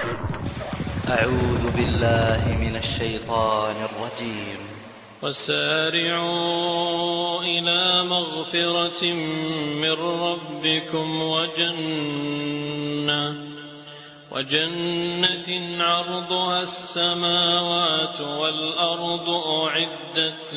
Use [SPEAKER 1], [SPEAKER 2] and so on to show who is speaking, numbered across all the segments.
[SPEAKER 1] أعوذ بالله من الشيطان الرجيم.
[SPEAKER 2] وسارعوا إلى مغفرة من ربكم وجنة عرضها السماوات والأرض أعدت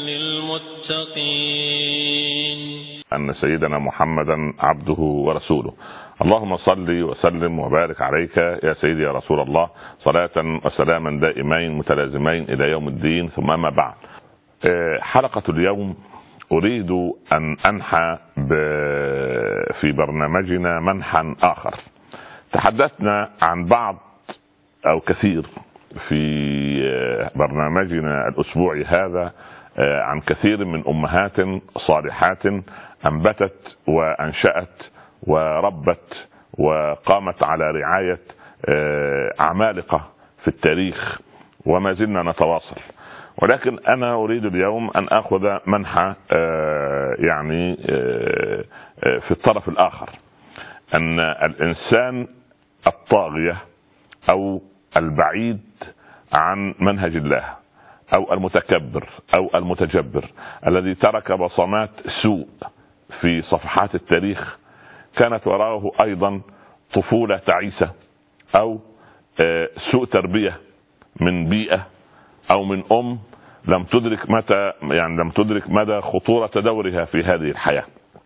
[SPEAKER 2] للمتقين.
[SPEAKER 3] أن سيدنا محمدا عبده ورسوله. اللهم صل وسلم وبارك عليك يا سيدي يا رسول الله، صلاة وسلاما دائمين متلازمين إلى يوم الدين. ثم ما بعد، حلقة اليوم أريد أن أنحى في برنامجنا منحا آخر. تحدثنا عن بعض أو كثير في برنامجنا الأسبوعي هذا عن كثير من أمهات صالحات أنبتت وأنشأت وربت وقامت على رعاية عمالقة في التاريخ، وما زلنا نتواصل. ولكن أنا أريد اليوم أن أخذ منحى يعني في الطرف الآخر، أن الإنسان الطاغية أو البعيد عن منهج الله أو المتكبر أو المتجبر الذي ترك بصمات سوء في صفحات التاريخ، كانت وراءه أيضا طفولة تعيسة أو سوء تربية من بيئة أو من لم تدرك مدى خطورة دورها في هذه الحياة.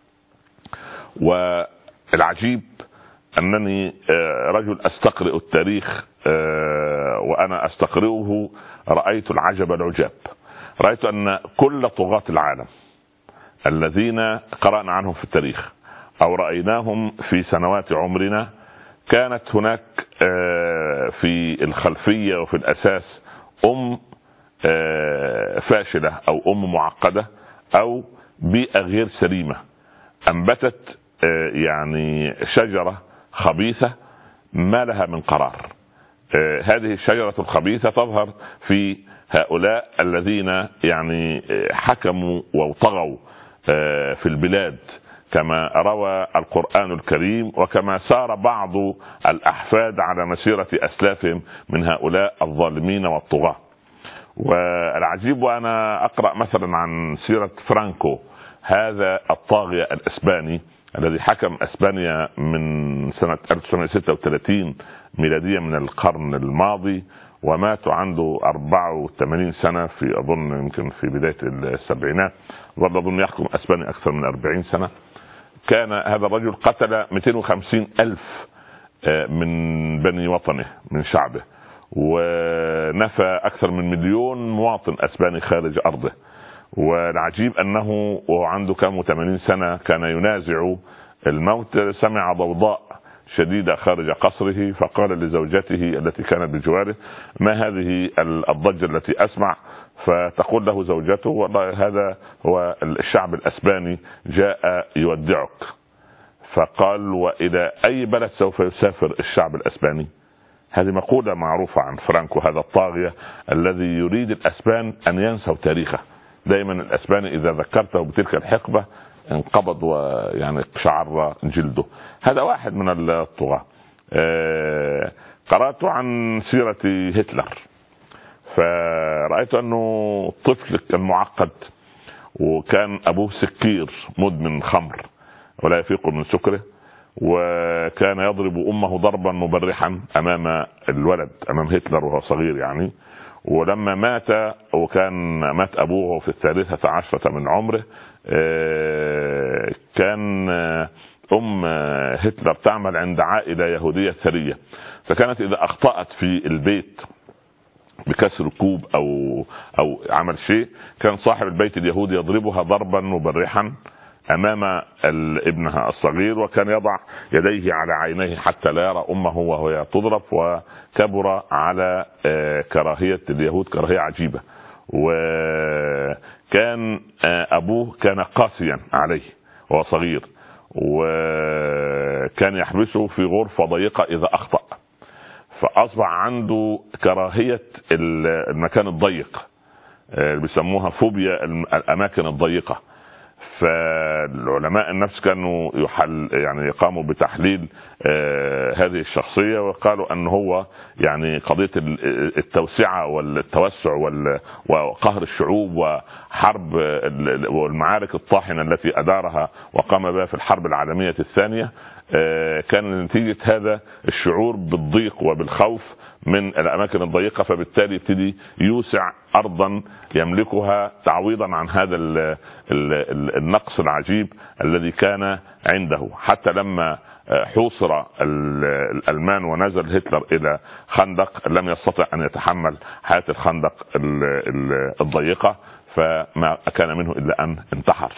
[SPEAKER 3] والعجيب أنني رجل أستقرئ التاريخ، وأنا أستقرئه رأيت العجب العجاب. رأيت أن كل طغاة العالم الذين قرأنا عنهم في التاريخ أو رأيناهم في سنوات عمرنا، كانت هناك في الخلفية وفي الأساس فاشلة أو معقدة أو بيئة غير سليمة، أنبتت يعني شجرة خبيثة ما لها من قرار. هذه الشجرة الخبيثة تظهر في هؤلاء الذين يعني حكموا وطغوا في البلاد، كما روى القرآن الكريم وكما سار بعض الأحفاد على مسيرة أسلافهم من هؤلاء الظالمين والطغاة. والعجيب وأنا أقرأ مثلا عن سيرة فرانكو، هذا الطاغية الإسباني الذي حكم إسبانيا من سنة 1936 ميلادية من القرن الماضي، ومات عنده 84 سنة في أظن يمكن في بداية السبعينات، ظل أظن يحكم إسبانيا أكثر من 40 سنة. كان هذا الرجل قتل 250 ألف من بني وطنه من شعبه، ونفى أكثر من 1,000,000 مواطن أسباني خارج أرضه. والعجيب أنه وعنده كم 80 سنة كان ينازع الموت، سمع ضوضاء شديدة خارج قصره، فقال لزوجته التي كانت بجواره: ما هذه الضجة التي أسمع؟ فتقول له زوجته: والله هذا هو الشعب الأسباني جاء يودعك. فقال: وإلى أي بلد سوف يسافر الشعب الأسباني؟ هذه مقولة معروفة عن فرانكو، هذا الطاغية الذي يريد الأسبان أن ينسوا تاريخه. دائما الأسباني إذا ذكرته بتلك الحقبة انقبض ويعني شعر جلده. هذا واحد من الطغاة. قرأت عن سيرة هتلر، فرأيت أنه طفل كان معقد، وكان أبوه سكير مدمن خمر ولا يفيق من سكره، وكان يضرب أمه ضربا مبرحا أمام الولد، أمام هتلر وهو صغير يعني. ولما مات، وكان مات أبوه في 13 من عمره، كان هتلر تعمل عند عائلة يهودية ثرية، فكانت إذا أخطأت في البيت بكسر كوب أو عمل شيء، كان صاحب البيت اليهودي يضربها ضربا مبرحا أمام ابنها الصغير، وكان يضع يديه على عينيه حتى لا يرى أمه وهي تضرب. وكبر على كراهية اليهود كراهية عجيبة. وكان أبوه كان قاسيا عليه وهو صغير، وكان يحبسه في غرفة ضيقة إذا أخطأ، فأصبح عنده كراهية المكان الضيق، بيسموها فوبيا الأماكن الضيقة. فالعلماء النفس كانوا يعني يقاموا بتحليل هذه الشخصية، وقالوا أن هو يعني قضية التوسعة والتوسع وقهر الشعوب وحرب والمعارك الطاحنة التي أدارها وقام بها في الحرب العالمية الثانية كان نتيجة هذا الشعور بالضيق وبالخوف من الأماكن الضيقة، فبالتالي يبتدي يوسع أرضا يملكها تعويضا عن هذا النقص العجيب الذي كان عنده. حتى لما حوصر الألمان ونزل هتلر إلى خندق لم يستطع أن يتحمل حياة الخندق الضيقة، فما كان منه إلا أن انتحر.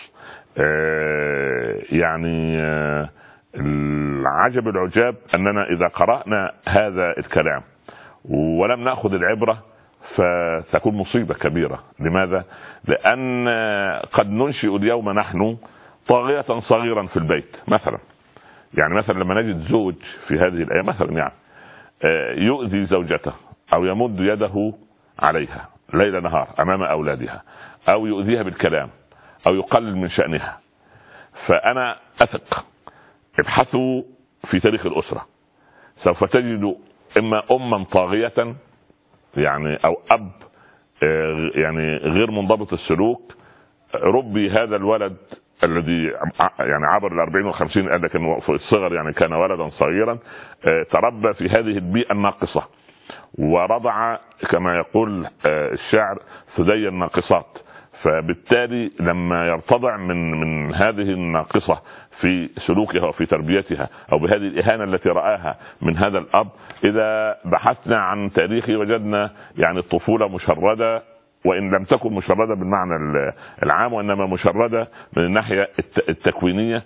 [SPEAKER 3] يعني العجب العجاب أننا إذا قرأنا هذا الكلام ولم نأخذ العبرة فتكون مصيبة كبيرة. لماذا؟ لأن قد ننشئ اليوم نحن طاغية صغيرا في البيت مثلا. يعني مثلا لما نجد زوج في هذه الأيام مثلا يعني يؤذي زوجته أو يمد يده عليها ليل نهار أمام أولادها، أو يؤذيها بالكلام، أو يقلل من شأنها، فأنا أثق ابحثوا في تاريخ الأسرة سوف تجدوا إما أما طاغية يعني أو أب يعني غير منضبط السلوك ربي هذا الولد الذي يعني عبر 40 و50، لكن في الصغر يعني كان ولدا صغيرا تربى في هذه البيئة الناقصة ورضع كما يقول الشاعر ثدي الناقصات. فبالتالي لما يرتضع من هذه الناقصة في سلوكها وفي تربيتها أو بهذه الإهانة التي رآها من هذا الأب، إذا بحثنا عن تاريخه وجدنا يعني الطفولة مشردة، وإن لم تكن مشردة بالمعنى العام وإنما مشردة من الناحية التكوينية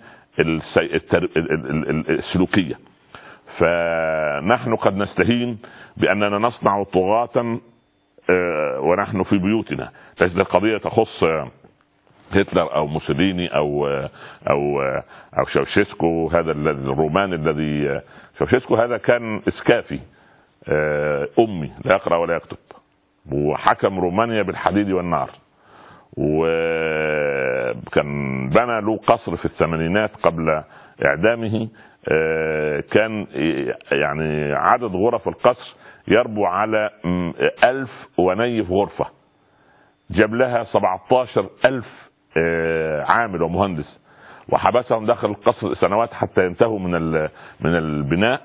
[SPEAKER 3] السلوكية. فنحن قد نستهين بأننا نصنع طغاة ونحن في بيوتنا. ليست القضية تخص هتلر أو موسوليني أو شاوشيسكو هذا الروماني الذي شاوشيسكو هذا كان إسكافي أمي لا يقرأ ولا يكتب، وحكم رومانيا بالحديد والنار، وكان بنى له قصر في الثمانينات قبل إعدامه. كان يعني عدد غرف القصر يربو على 1000 ونيف غرفة، جاب لها 17,000 عامل ومهندس وحبسهم داخل القصر سنوات حتى ينتهوا من البناء.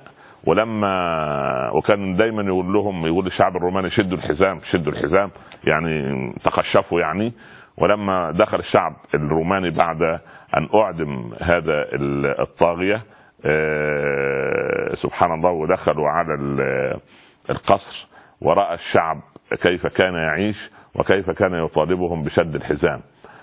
[SPEAKER 3] وكان دايما يقول للشعب الروماني شدوا الحزام يعني تقشفوا يعني. ولما دخل الشعب الروماني بعد أن أعدم هذا الطاغية سبحان الله ودخلوا على القصر ورأى الشعب كيف كان يعيش وكيف كان يطالبهم بشد الحزام.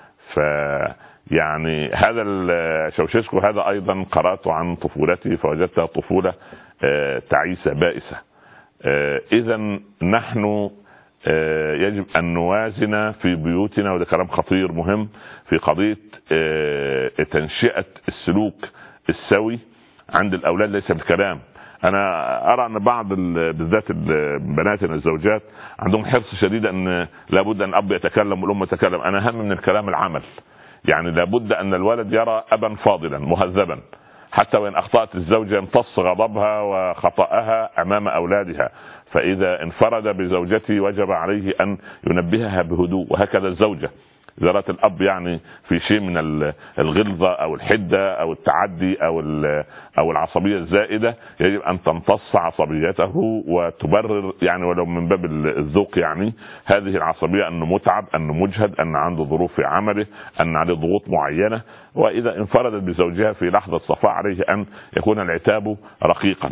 [SPEAKER 3] يعني هذا شاوشيسكو هذا أيضا قرأت عن طفولته فوجدتها طفولة تعيسة بائسة. إذن نحن يجب أن نوازن في بيوتنا، وده كلام خطير مهم في قضية تنشئة السلوك السوي عند الأولاد ليس بالكلام. أنا أرى أن بعض بالذات بناتنا الزوجات عندهم حرص شديد أن لابد أن الأب يتكلم والأم تتكلم. أنا أهم من الكلام العمل. يعني لابد أن الولد يرى أبا فاضلا مهذبا، حتى وإن أخطأت الزوجة يمتص غضبها وخطأها أمام أولادها، فإذا انفرد بزوجته وجب عليه أن ينبهها بهدوء. وهكذا الزوجة إذا رأت الأب يعني في شيء من الغلظة أو الحدة أو التعدي أو العصبية الزائدة يجب أن تمتص عصبيته وتبرر يعني ولو من باب الذوق يعني هذه العصبية أنه متعب، أنه مجهد، أن عنده ظروف في عمله، أن عليه ضغوط معينة. وإذا انفردت بزوجها في لحظة صفاء عليه أن يكون العتاب رقيقا.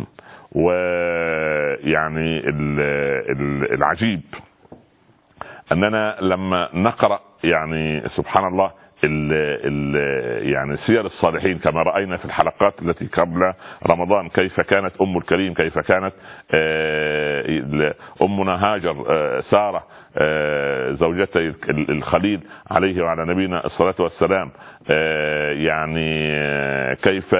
[SPEAKER 3] ويعني العجيب أننا لما نقرأ يعني سبحان الله يعني سير الصالحين كما رأينا في الحلقات التي قبل رمضان، كيف كانت أم الكريم، كيف كانت أمنا هاجر سارة زوجتي الخليل عليه وعلى نبينا الصلاة والسلام، يعني كيف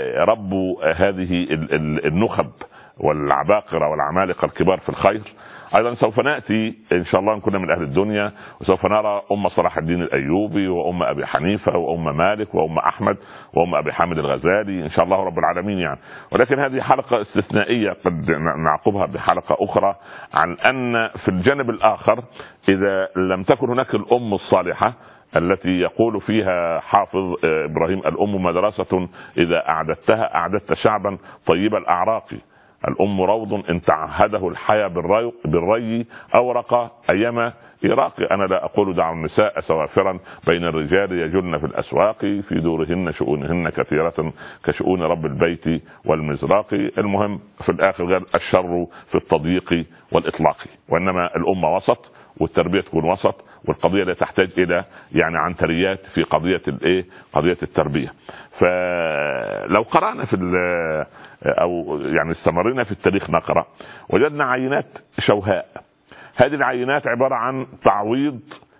[SPEAKER 3] ربوا هذه النخب والعباقرة والعمالقة الكبار في الخير. ايضا سوف ناتي ان شاء الله ان كنا من اهل الدنيا، وسوف نرى صلاح الدين الايوبي ابي حنيفه مالك احمد ابي حامد الغزالي ان شاء الله رب العالمين يعني. ولكن هذه حلقه استثنائيه قد نعقبها بحلقه اخرى عن ان في الجانب الاخر اذا لم تكن هناك الام الصالحه التي يقول فيها حافظ ابراهيم: الام مدرسه اذا اعددتها اعددت شعبا طيب الاعراق. الام روض ان تعهده الحيا بالري اورق ايما إراقي. أنا لا أقول دعوا النساء سوافرا بين الرجال يجلن في الأسواق في دورهن شؤونهن كثيرة كشؤون رب البيت والمزراق. المهم في الآخر قال: الشر في التضييق والإطلاق. وإنما الأمة وسط، والتربية تكون وسط، والقضية لا تحتاج إلى يعني عنتريات في قضية التربية. فلو قرأنا في أو يعني استمرنا في التاريخ نقرأ وجدنا عينات شوهاء. هذه العينات عبارة عن تعويض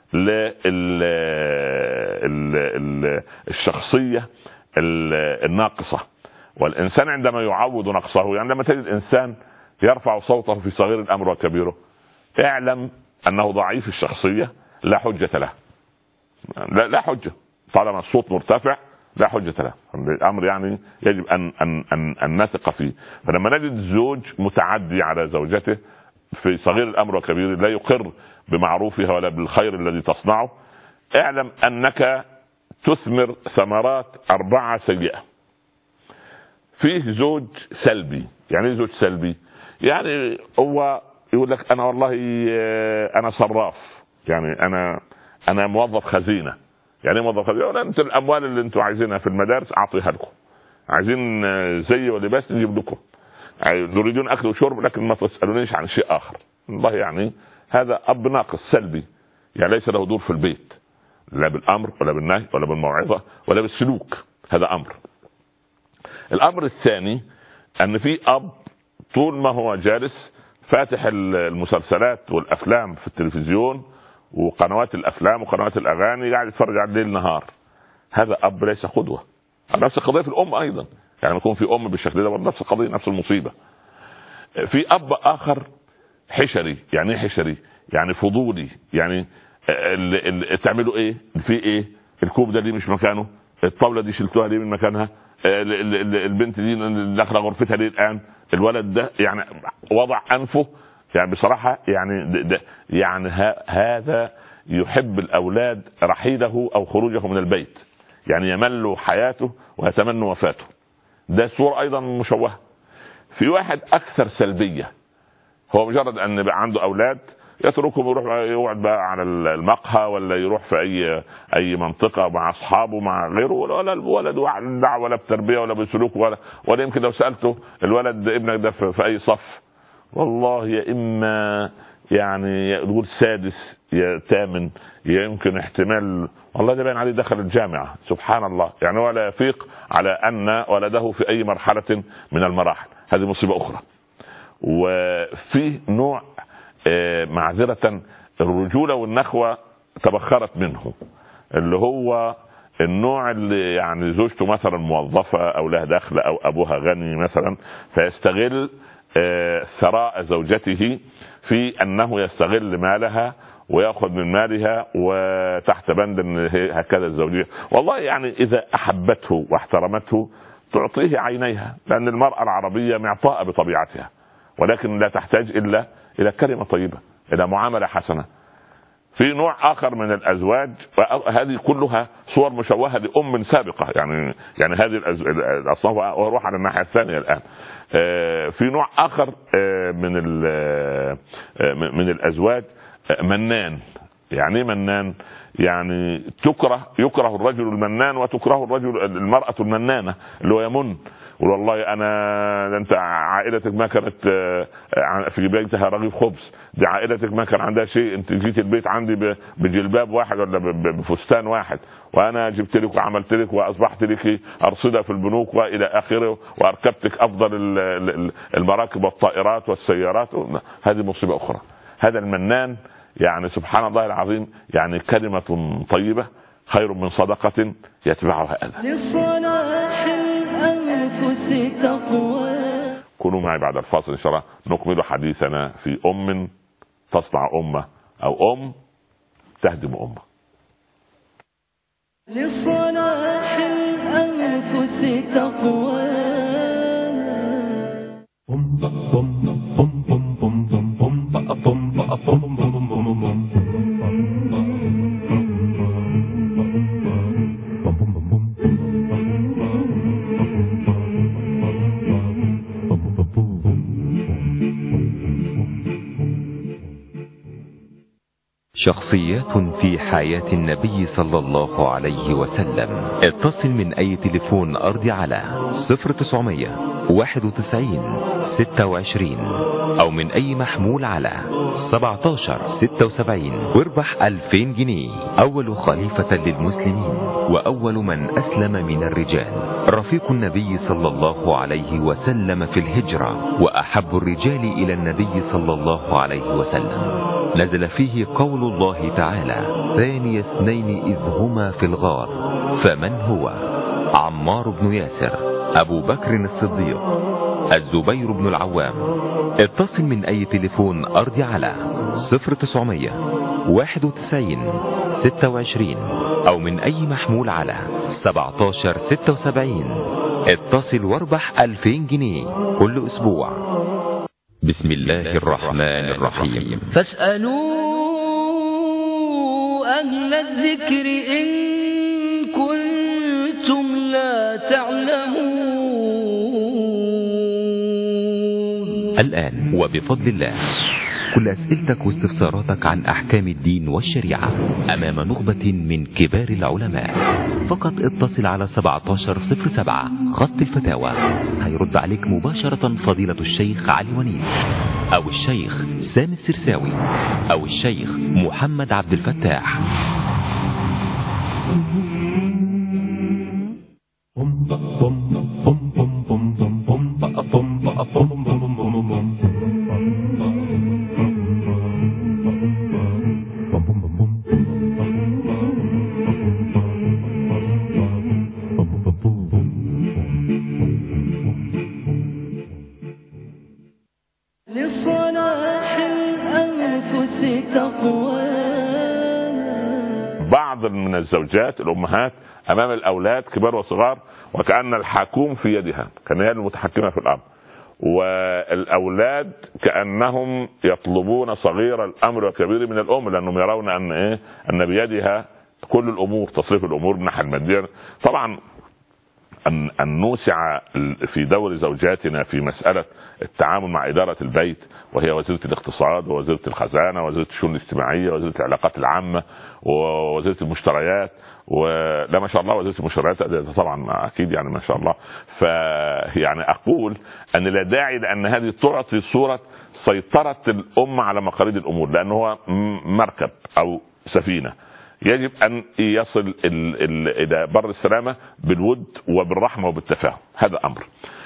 [SPEAKER 3] للشخصية الناقصة. والإنسان عندما يعوض نقصه، يعني لما تجد إنسان يرفع صوته في صغير الأمر وكبيره، اعلم أنه ضعيف الشخصية، لا حجة له. لا حجة، طالما الصوت مرتفع لا حجة له. الأمر يعني يجب أن نثق فيه. فلما نجد زوج متعدي على زوجته في صغير الأمر وكبير، لا يقر بمعروفها ولا بالخير الذي تصنعه، اعلم أنك تثمر ثمرات 4 سيئة. فيه زوج سلبي. يعني زوج سلبي يعني هو يقول لك: أنا والله أنا صراف، يعني أنا موظف خزينة. يعني موظف خزينة، ولا أنت الأموال اللي أنتوا عايزينها في المدارس أعطيها لكم، عايزين زي ولباس نجيب لكم، تريدون أكل وشرب لكن ما تسألونيش عن شيء آخر. والله يعني هذا أب ناقص سلبي، يعني ليس له دور في البيت، لا بالأمر ولا بالنهي ولا بالموعظة ولا بالسلوك. هذا أمر. الأمر الثاني أن في أب طول ما هو جالس فاتح المسلسلات والأفلام في التلفزيون وقنوات الأفلام وقنوات الأغاني، قاعد يتفرج على الليل نهار. هذا أب ليس قدوة. نفس القضية في الأم أيضا، يعني يكون في أم بالشكل ده نفس القضية، نفس المصيبة. في أب آخر حشري. يعني ايه حشري؟ يعني فضولي. يعني اللي تعملوا ايه في ايه؟ الكوب ده ليه مش مكانه؟ الطاولة دي شلتوها ليه من مكانها؟ البنت دي داخله غرفتها ليه الآن؟ الولد ده يعني وضع أنفه، يعني بصراحة يعني يعني هذا يحب الأولاد رحيله أو خروجه من البيت، يعني يمل حياته ويتمنى وفاته. ده صورة أيضا مشوهة. في واحد أكثر سلبية، هو مجرد أن عنده أولاد يتركهم يروح يقعد بقى على المقهى ولا يروح في أي منطقة مع أصحابه مع غيره، ولا الولد دعوة ولا بتربية ولا بسلوك ولا يمكن لو سألته: الولد ابنك ده في أي صف؟ والله يا إما يعني يقول سادس يا ثامن، يمكن احتمال والله ده باين عليه دخل الجامعة. سبحان الله، يعني ولا يفيق على أن ولده في أي مرحلة من المراحل. هذه مصيبة أخرى. وفي نوع معذرة الرجولة والنخوة تبخرت منه، اللي هو النوع اللي يعني زوجته مثلا موظفة أو لها دخل أو أبوها غني مثلا، فيستغل ثراء زوجته في أنه يستغل مالها ويأخذ من مالها وتحت بند أن هكذا الزوجية. والله يعني إذا أحبته واحترمته تعطيه عينيها، لأن المرأة العربية معطاءة بطبيعتها، ولكن لا تحتاج إلا إلى كلمة طيبة، إلى معاملة حسنة. في نوع آخر من الأزواج، هذه كلها صور مشوهة لأم سابقة، يعني هذه الأصناف. وأروح على الناحية الثانية الآن. في نوع آخر من الأزواج منان. يعني منان يعني يكره الرجل المنان وتكره المرأة المنانة اللي هو يمن. والله انت عائلتك ما كانت في بيتها رغيف خبز، دي عائلتك ما كان عندها شيء، انت جيت البيت عندي بجلباب واحد ولا بفستان واحد، وانا جبت لك وعملت لك واصبحت لك ارصده في البنوك والى اخره، واركبتك افضل المراكب والطائرات والسيارات. هذه مصيبة اخرى. هذا المنان يعني سبحان الله العظيم، يعني كلمة طيبة خير من صدقة يتبعها أذى.
[SPEAKER 4] لصلاح الأنفس تقوى.
[SPEAKER 3] كونوا معي بعد الفاصل إن شاء الله نكمل حديثنا في أم تصنع أمة أو تهدم أمة.
[SPEAKER 4] لصلاح الأنفس تقوى.
[SPEAKER 5] شخصيات في حياة النبي صلى الله عليه وسلم. اتصل من اي تليفون ارضي على 0900 91 26 او من اي محمول على 17 76 واربح 2000 جنيه. اول خليفة للمسلمين واول من اسلم من الرجال، رفيق النبي صلى الله عليه وسلم في الهجرة واحب الرجال الى النبي صلى الله عليه وسلم. نزل فيه قول الله تعالى: ثاني اثنين إذ هما في الغار. فمن هو؟ عمار بن ياسر، أبو بكر الصديق، الزبير بن العوام. اتصل من أي تليفون أرضي على 0900 91 26 أو من أي محمول على 17 76. اتصل واربح 2000 جنيه كل أسبوع. بسم الله الرحمن الرحيم.
[SPEAKER 4] فاسألوا أهل الذكر إن كنتم لا تعلمون.
[SPEAKER 5] الآن وبفضل الله كل أسئلتك واستفساراتك عن أحكام الدين والشريعة أمام نخبة من كبار العلماء. فقط اتصل على 1707 خط الفتاوى، هيرد عليك مباشرة فضيلة الشيخ علي ونيس أو الشيخ سامي السرساوي أو الشيخ محمد عبد الفتاح.
[SPEAKER 4] لصلاح الأنفس تقوى.
[SPEAKER 3] بعض من الزوجات الأمهات أمام الأولاد كبار وصغار وكأن الحاكم في يدها، كان هي المتحكمة في الأمر، والأولاد كأنهم يطلبون صغير الأمر وكبير من الأم، لأنهم يرون أن بيدها كل الأمور، تصريف الأمور من الناحية المادية. طبعا أن نوسع في دور زوجاتنا في مسألة التعامل مع إدارة البيت، وهي وزيرة الاقتصاد ووزيرة الخزانة ووزيرة الشؤون الاجتماعية ووزيرة العلاقات العامة ووزيرة المشتريات، ولا ما شاء الله وزيرة المشتريات طبعا أكيد يعني ما شاء الله. فيعني أقول أن لا داعي لأن هذه تعطي صورة سيطرة الأمة على مقاليد الأمور، لأنه هو مركب أو سفينة يجب أن يصل إلى بر السلامة بالود وبالرحمة وبالتفاهم. هذا أمر.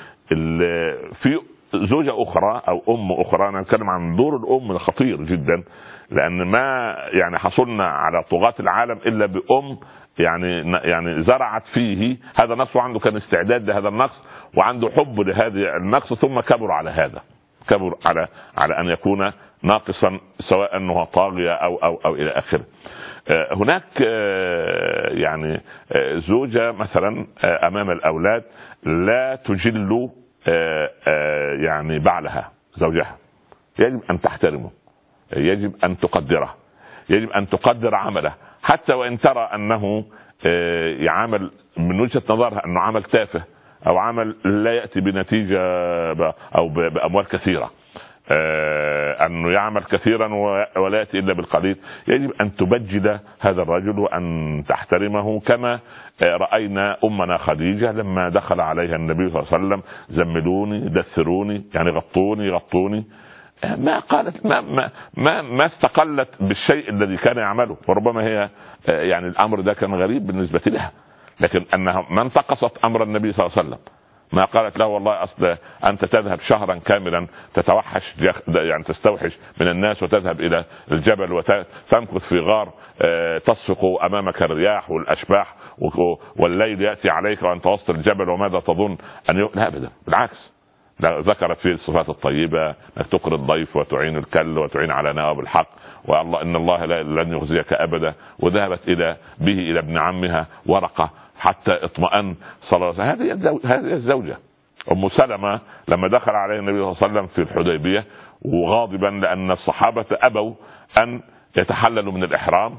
[SPEAKER 3] في زوجة أخرى أو أم أخرى، أنا أتكلم عن دور الأم الخطير جدا، لأن ما يعني حصلنا على طغاة العالم إلا بأم يعني زرعت فيه هذا النقص، وعنده كان استعداد لهذا النقص وعنده حب لهذا النقص، ثم كبر على هذا، كبر على أن يكون ناقصا، سواء أنه طاغية أو إلى آخره. هناك يعني زوجة مثلا أمام الأولاد لا تجل يعني بعلها زوجها، يجب أن تحترمه، يجب أن تقدره، يجب أن تقدر عمله، حتى وإن ترى أنه يعمل من وجهة نظرها أنه عمل تافه أو عمل لا يأتي بنتيجة أو بأموال كثيرة، أنه يعمل كثيرا ولا يأتي إلا بالقليل. يجب أن تبجل هذا الرجل وأن تحترمه، كما رأينا أمنا خديجة لما دخل عليها النبي صلى الله عليه وسلم: زملوني، دثروني، يعني غطوني. ما قالت ما استقلت بالشيء الذي كان يعمله، وربما هي يعني الأمر ده كان غريب بالنسبة لها، لكن أنها ما انتقصت أمر النبي صلى الله عليه وسلم. ما قالت له والله أصل أنت تذهب شهرا كاملا تتوحش، يعني تستوحش من الناس، وتذهب إلى الجبل وتمكث في غار تصفق أمامك الرياح والأشباح، والليل يأتي عليك وأنت وسط الجبل، وماذا تظن لا أبدا، بالعكس. ذكرت فيه الصفات الطيبة، انك تقري الضيف وتعين الكل وتعين على نواب الحق، والله ان الله لن يخزيك ابدا. وذهبت به الى ابن عمها ورقة حتى اطمأن صلى الله عليه وسلم. هذه الزوجة ام سلمة لما دخل عليه النبي صلى الله عليه وسلم في الحديبية وغاضبا لان الصحابة ابوا ان يتحللوا من الاحرام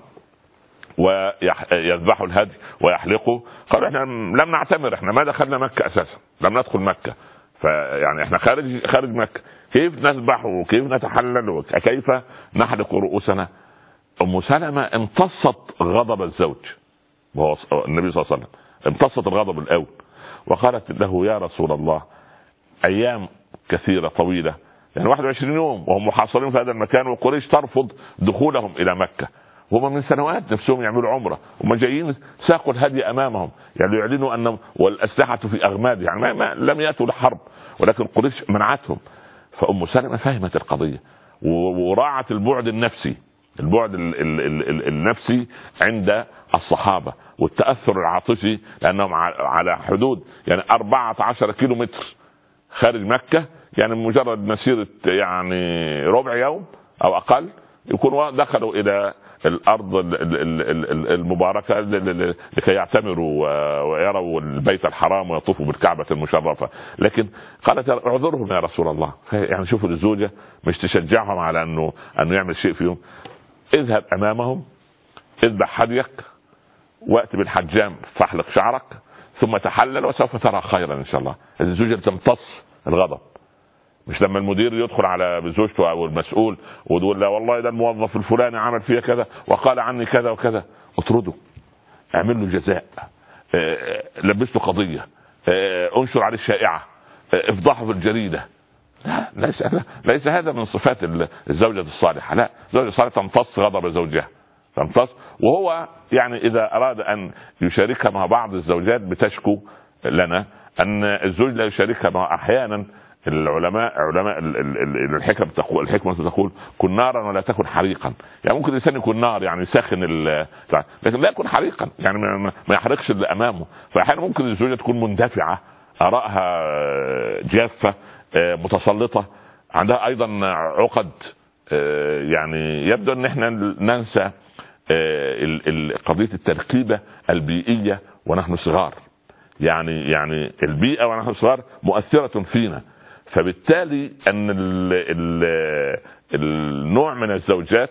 [SPEAKER 3] ويذبحوا الهدي ويحلقوا، قالوا احنا لم نعتمر، احنا ما دخلنا مكة اساسا، لم ندخل مكة، فيعني احنا خارج مكة، كيف نذبح وكيف نتحلل وكيف نحلق رؤوسنا؟ ام سلمة امتصت غضب الزوج وهو النبي صلى الله عليه وسلم، امتصت الغضب الاول وقالت له يا رسول الله ايام كثيرة طويلة، يعني 21 يوم وهم محاصرين في هذا المكان، وقريش ترفض دخولهم الى مكة، وهم من سنوات نفسهم يعملوا عمرة، هم جايين ساقوا الهدي امامهم، يعني يعلنوا ان والاسلحة في اغماد، يعني ما لم ياتوا لحرب، ولكن قريش منعتهم. فام سلمة فهمت القضية وراعت البعد النفسي، البعد النفسي عند الصحابة والتأثر العاطفي، لأنهم على حدود يعني 14 كيلو متر خارج مكة، يعني مجرد مسيرة يعني ربع يوم أو أقل يكونوا دخلوا إلى الأرض المباركة لكي يعتمروا ويروا البيت الحرام ويطوفوا بالكعبة المشرفة. لكن قالت اعذرهم يا رسول الله، يعني شوفوا الزوجة مش تشجعهم على أنه يعمل شيء فيهم، اذهب امامهم اذبح هديك وقت بالحجام فاحلق شعرك ثم تحلل وسوف ترى خيرا ان شاء الله. الزوجة تمتص الغضب، مش لما المدير يدخل على زوجته او المسؤول وتقول لا والله ده الموظف الفلاني عمل فيها كذا وقال عني كذا وكذا، اطرده، اعمل له جزاء، لبسته قضية، انشر عليه الشائعة، افضحه في الجريدة. لا ليس هذا من صفات الزوجة الصالحة. لا، الزوجة الصالحة تمتص غضب زوجها، تمتص. وهو يعني إذا أراد أن يشاركها مع بعض الزوجات بتشكو لنا أن الزوج لا يشاركها مع أحيانا علماء الحكمة تقول كن نارا ولا تكن حريقا، يعني ممكن الإنسان يكون نار يعني يسخن لكن لا يكون حريقا، يعني ما يحرقش اللي أمامه. فأحيانا ممكن الزوجة تكون مندفعة، آرائها جافة، متسلطة، عندها ايضا عقد، يعني يبدو ان احنا ننسى قضية التركيبة البيئية ونحن صغار، يعني البيئة ونحن صغار مؤثرة فينا، فبالتالي ان النوع من الزوجات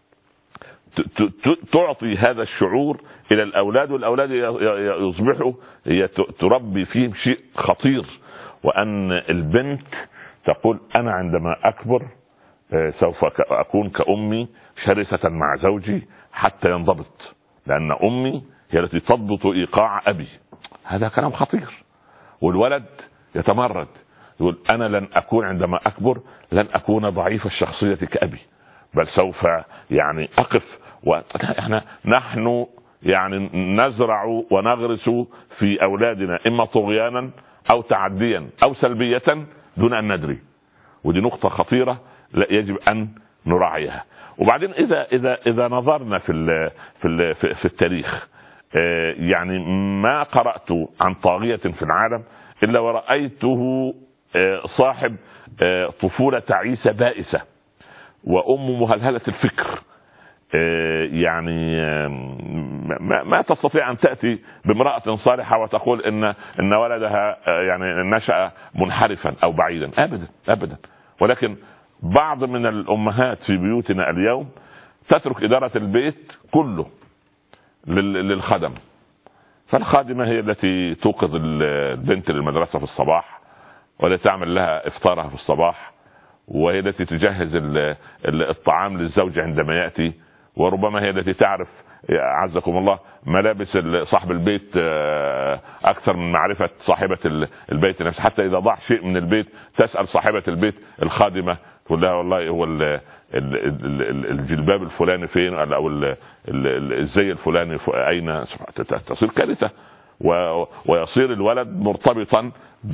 [SPEAKER 3] تعطي هذا الشعور الى الاولاد، والاولاد يصبحوا هي تربي فيهم شيء خطير، وأن البنت تقول أنا عندما أكبر سوف أكون كأمي شرسة مع زوجي حتى ينضبط، لأن أمي هي التي تضبط إيقاع أبي. هذا كلام خطير. والولد يتمرد يقول أنا لن أكون عندما أكبر لن أكون ضعيف الشخصية كأبي، بل سوف يعني أقف. نحن يعني نزرع ونغرس في أولادنا إما طغيانا أو تعديا أو سلبية دون أن ندري، ودي نقطة خطيرة لا يجب أن نراعيها. وبعدين إذا نظرنا في التاريخ، يعني ما قرأت عن طاغية في العالم إلا ورأيته صاحب طفولة تعيسة بائسة وأم مهلهلة الفكر، يعني ما تستطيع أن تأتي بامرأة صالحة وتقول إن ولدها يعني نشأ منحرفا أو بعيدا، أبدا. ولكن بعض من الأمهات في بيوتنا اليوم تترك إدارة البيت كله للخدم، فالخادمة هي التي توقظ البنت للمدرسة في الصباح، ولا تعمل لها إفطارها في الصباح، وهي التي تجهز الطعام للزوج عندما يأتي، وربما هي التي تعرف عزكم الله ملابس صاحب البيت أكثر من معرفة صاحبة البيت نفسه. حتى إذا ضاع شيء من البيت تسأل صاحبة البيت الخادمة تقول لها والله هو الجلباب الفلاني فين، أو الزي الفلاني أين. تصير كارثة، ويصير الولد مرتبطا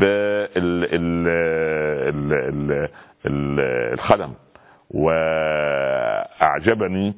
[SPEAKER 3] بالخدم. وأعجبني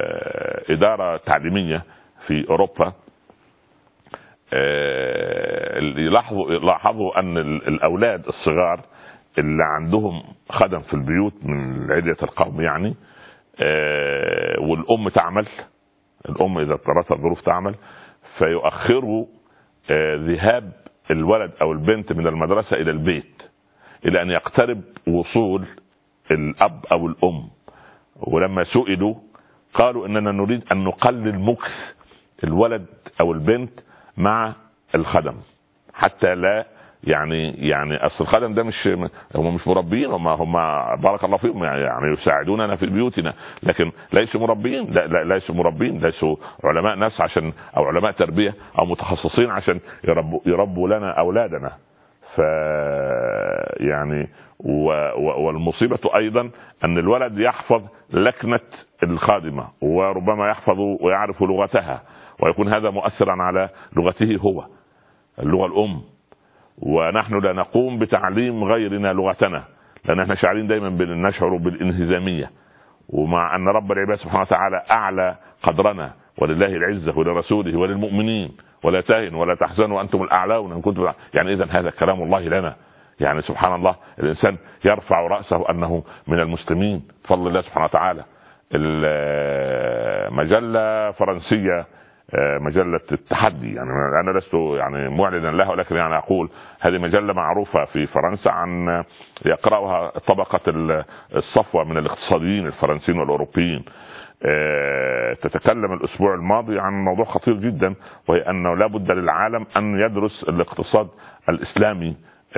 [SPEAKER 3] إدارة تعليمية في أوروبا لاحظوا ان الاولاد الصغار اللي عندهم خدم في البيوت من عدة القوم يعني، والام تعمل، الام اذا اضطرتها الظروف تعمل، فيؤخروا ذهاب الولد او البنت من المدرسة الى البيت الى ان يقترب وصول الاب او الام. ولما سئلوا قالوا اننا نريد ان نقلل مكث الولد او البنت مع الخدم حتى لا يعني اصل الخدم ده هم مش مربين، هم بارك الله فيهم يعني يساعدوننا في بيوتنا، لكن ليسوا مربين، لا ليسوا مربين، ليسوا علماء نفس عشان او علماء تربيه او متخصصين عشان يربوا لنا اولادنا. ف يعني والمصيبه ايضا ان الولد يحفظ لكنه الخادمه وربما يحفظ ويعرف لغتها، ويكون هذا مؤثرا على لغته هو اللغه الام، ونحن لا نقوم بتعليم غيرنا لغتنا لان احنا شاعرين دايما نشعر بالانهزاميه، ومع ان رب العباد سبحانه وتعالى اعلى قدرنا ولله العزه ولرسوله وللمؤمنين ولا تهنوا ولا تحزنوا وانتم الاعلون ان كنتم يعني اذا هذا كلام الله لنا يعني سبحان الله. الانسان يرفع راسه انه من المسلمين بفضل الله سبحانه وتعالى. المجله فرنسيه مجلة التحدي، يعني أنا لست يعني معلنا لها، ولكن يعني أقول هذه مجلة معروفة في فرنسا عن يقرأها طبقة الصفوة من الاقتصاديين الفرنسيين والأوروبيين. تتكلم الأسبوع الماضي عن موضوع خطير جدا، وهي أنه لا بد للعالم أن يدرس الاقتصاد الإسلامي،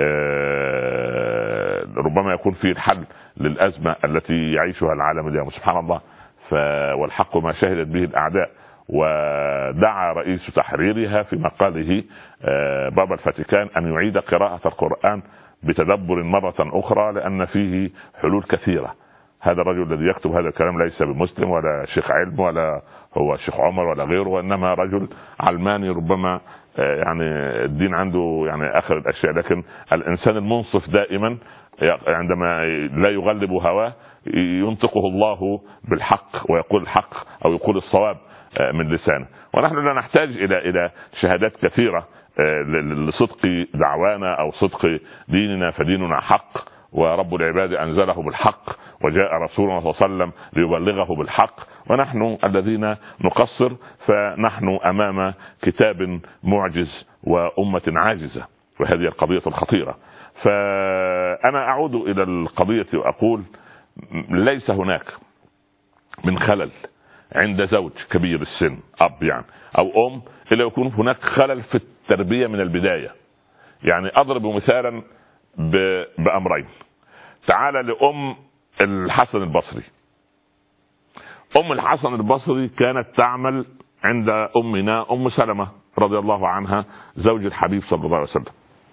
[SPEAKER 3] ربما يكون فيه الحل للأزمة التي يعيشها العالم اليوم سبحان الله. والحق ما شهدت به الأعداء. ودعا رئيس تحريرها في مقاله بابا الفاتيكان أن يعيد قراءة القرآن بتدبر مرة أخرى لأن فيه حلول كثيرة. هذا الرجل الذي يكتب هذا الكلام ليس بمسلم ولا شيخ علم ولا هو الشيخ عمر ولا غيره، وإنما رجل علماني ربما يعني الدين عنده يعني آخر الأشياء، لكن الإنسان المنصف دائما عندما لا يغلب هواه ينطقه الله بالحق ويقول الحق أو يقول الصواب من لسانه. ونحن لا نحتاج إلى شهادات كثيرة لصدق دعوانا أو صدق ديننا، فديننا حق ورب العباد أنزله بالحق وجاء رسولنا صلى الله عليه وسلم ليبلغه بالحق، ونحن الذين نقصر فنحن أمام كتاب معجز وأمة عاجزة، وهذه القضية الخطيرة. فأنا أعود إلى القضية وأقول ليس هناك من خلل عند زوج كبير السن أب يعني أو أم إلا يكون هناك خلل في التربية من البداية. يعني أضرب مثالا بأمرين. تعال لأم الحسن البصري. أم الحسن البصري كانت تعمل عند أمنا أم سلمة رضي الله عنها زوج الحبيب صلى الله عليه وسلم.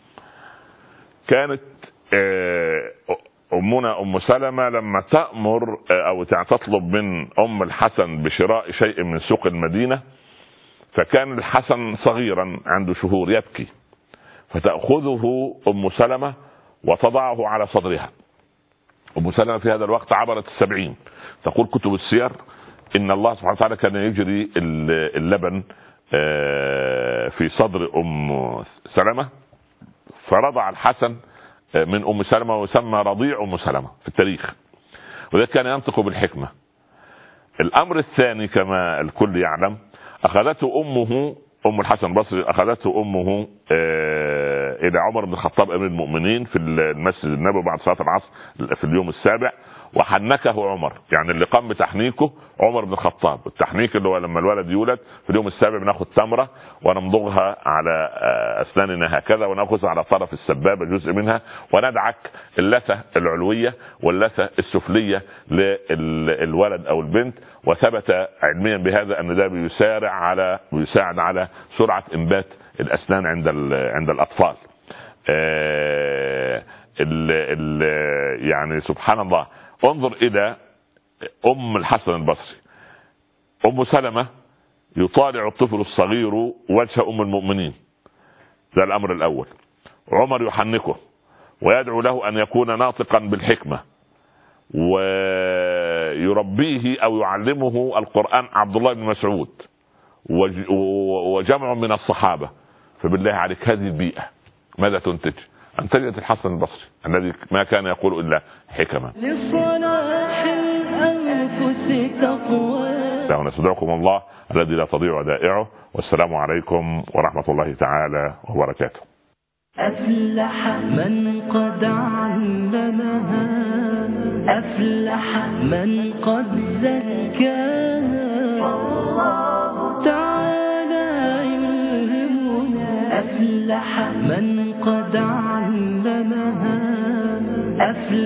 [SPEAKER 3] كانت أمنا أم سلمة لما تأمر أو تطلب من أم الحسن بشراء شيء من سوق المدينة، فكان الحسن صغيرا عنده شهور يبكي، فتأخذه أم سلمة وتضعه على صدرها. أم سلمة في هذا الوقت عبرت 70. تقول كتب السير إن الله سبحانه وتعالى كان يجري اللبن في صدر أم سلمة، فرضع الحسن من أم سلمة وسمى رضيع أم سلمة في التاريخ، وذا كان ينطق بالحكمة. الأمر الثاني كما الكل يعلم أخذته أمه أم الحسن البصري أخذته أمه إلى عمر بن الخطاب أمير المؤمنين في المسجد النبوي بعد صلاة العصر في اليوم السابع، وحنكه عمر، يعني اللي قام بتحنيكه عمر بن الخطاب. التحنيك اللي هو لما الولد يولد في اليوم السابع بناخذ تمرة ونمضغها على أسناننا هكذا، ونأخذها على طرف السبابة جزء منها، وندعك اللثة العلوية واللثة السفلية للولد أو البنت. وثبت علميا بهذا أن ده بيساعد على سرعة إنبات الأسنان عند الأطفال. يعني سبحان الله. انظر إلى أم الحسن البصري. أم سلمة يطالع الطفل الصغير وجه أم المؤمنين، ده الأمر الأول. عمر يحنكه ويدعو له أن يكون ناطقا بالحكمة، ويربيه أو يعلمه القرآن عبد الله بن مسعود وجمع من الصحابة، فبالله عليك هذه البيئة ماذا تنتج؟ أن تجد الحسن البصري الذي ما كان يقول إلا حكما.
[SPEAKER 4] لصلاح الأنفس تقوى.
[SPEAKER 3] ونستودعكم الله الذي لا تضيع ودائعه، والسلام عليكم ورحمة الله تعالى وبركاته.
[SPEAKER 4] أفلح من قد علمها، أفلح من قد زكاها، تعالى يلهمنا. أفلح من قد علمها، أفلح